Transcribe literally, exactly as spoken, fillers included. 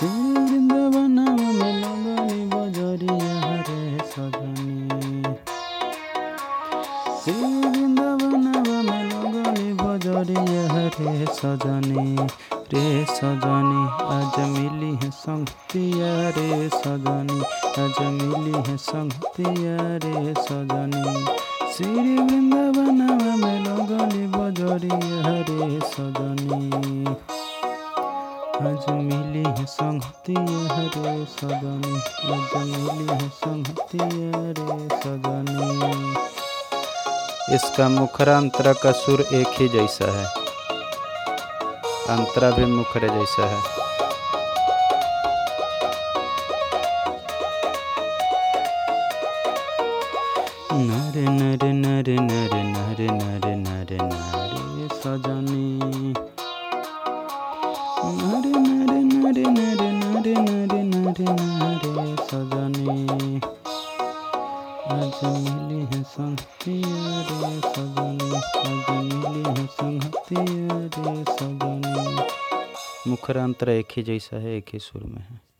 श्री वृंदावनवा में लगली बजरिया रे सजनी। श्री वृंदावनवा में लगली बजरिया रे सजनी रे सजनी। आज मिली है संगतिया रे सजनी, आज मिली है संगतिया रे सजनी। श्री वृंदावनवा में लगली बजरिया रे सजनी। आज मिली है संगतिया रे सजनी, आज मिली है संगतिया रे सजनी। इसका मुखरा अंतरा का सुर एक ही जैसा है, अंतरा भी मुखरे जैसा है। नरे नरे नरे नरे नरे नरे नरे नरे सजनी। नरे नरे नरे नरे नरे नरे नरे नरे सजनी। आज मिली है संगतिया रे सजनी, आज मिली है संगतिया रे सजनी। मुखरा अंतरा एक ही जैसा है, एक ही सुर में है।